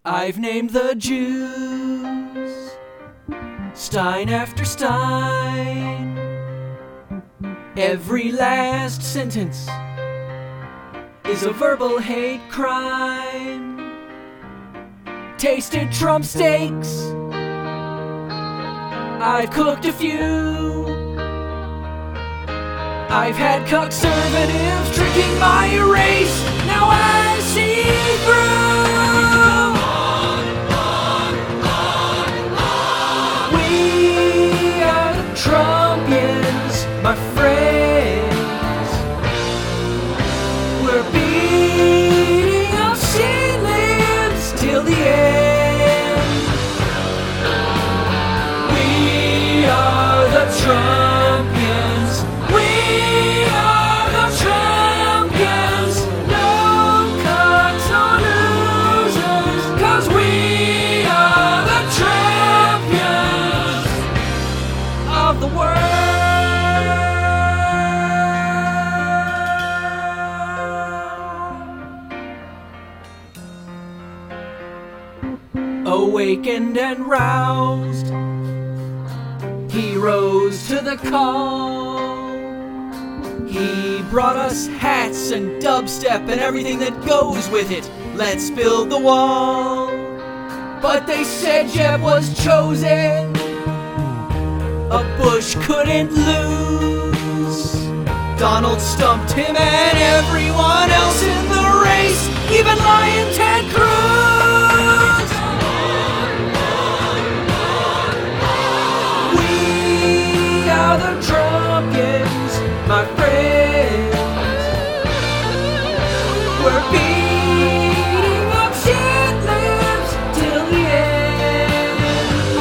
I've named the Jews Stein after Stein. Every last sentence is a verbal hate crime. Tasted Trump steaks, I've cooked a few. I've had conservatives drinking my race. Now I see through. We are the Trumpians, my friends. We're beating up sin-libs till the end. We are the Trumpians. We are the Trumpians. No cuts or losers, 'cause we are the champions of the world. Awakened and roused, he rose to the call. He brought us hats and dubstep and everything that goes with it. Let's build the wall. But they said Jeb was chosen. A Bush couldn't lose. Donald stumped him and everyone else in the race, even Lion Ted Cruz. We are the Trumpians, my friends. We're beating up shit-libs till the end.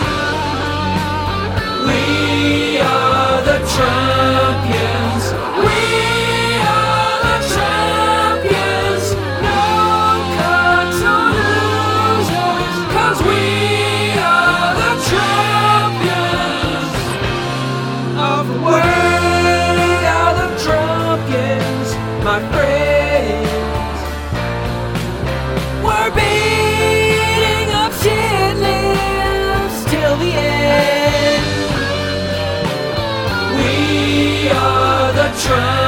We are the Trumpians. We are the champions. No cuts or losers, 'cause we are the champions of the world. We are the Trumpians, my friends. We're beating up shit-libs till the end. We are the Trumpians.